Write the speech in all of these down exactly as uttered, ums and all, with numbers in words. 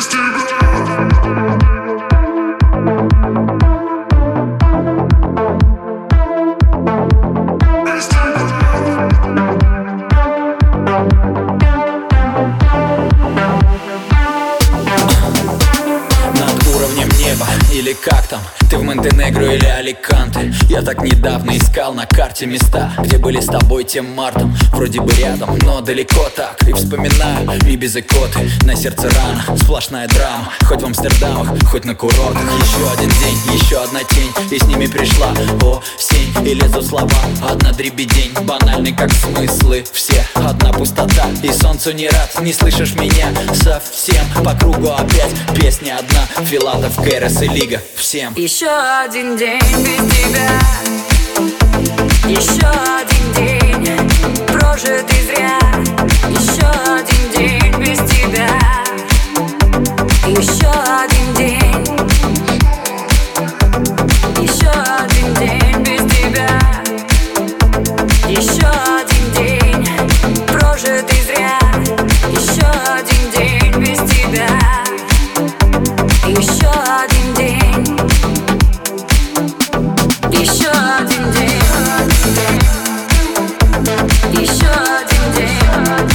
Или как там, ты в Монтенегро или Аликанте. Я так недавно искал на карте места, где были с тобой тем мартом. Вроде бы рядом, но далеко так. И вспоминаю Ибиз и Коты. На сердце рана, сплошная драма. Хоть в Амстердамах, хоть на курортах. Еще один день, еще одна тень, и с ними пришла осень. И лезут слова, одна дребедень. Банальный как смыслы все, одна пустота. И солнцу не рад, не слышишь меня совсем. По кругу опять песня одна. Филатов, Кэрос и Лига, всем. Еще один день без тебя, еще один день прожитый зря. Еще один день без тебя, еще один день, еще один день без тебя, еще один день прожитый зря. Еще один день без тебя, еще один день, еще один день, еще один день,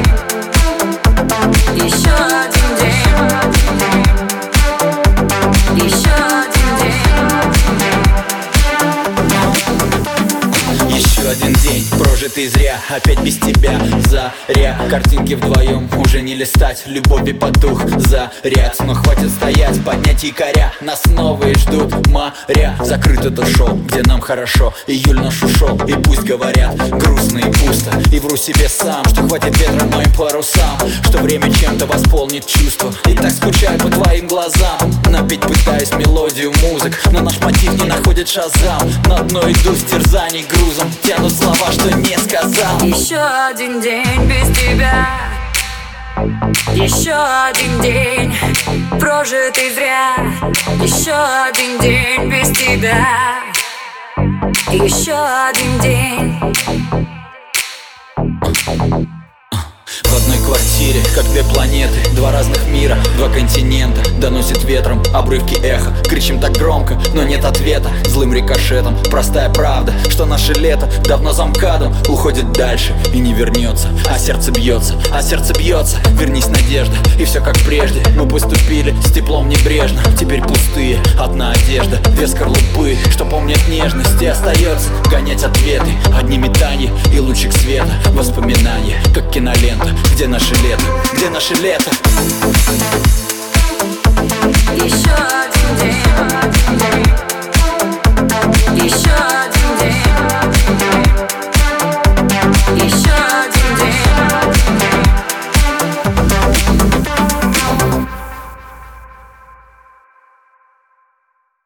еще один день, еще один день. Еще один день прожитый зря, опять без тебя заря. Картинки вдвоем уже не листать, любови потух заряд. Но хватит стоять, поднять якоря, нас новые ждут моря. Закрыт это шоу, где нам хорошо, июль наш ушел. И пусть говорят грустно и пусто, и вру себе сам, что хватит ветра моим парусам, что время чем-то восполнит чувства. И так скучаю по твоим глазам, напеть пытаюсь мелодию музык, но наш мотив не находит шазам. На дно иду с терзаний грузом, тянут слова, что не сказал. Еще один день без тебя, еще один день прожитый зря. Еще один день без тебя, еще один день. В одной квартире, как две планеты, два разных мира, два континента. Доносит ветром обрывки эха, кричим так громко, но нет ответа. Злым рикошетом простая правда, что наше лето давно за МКАДом уходит дальше и не вернется. А сердце бьется, а сердце бьется. Вернись, надежда, и все как прежде. Мы поступили с теплом небрежно, теперь пустые, одна одежда, две скорлупы, что помнят нежность. И остается гонять ответы, одни метания и лучик света. Воспоминания, как кинолента. Где наше лето? Где наше лето? Еще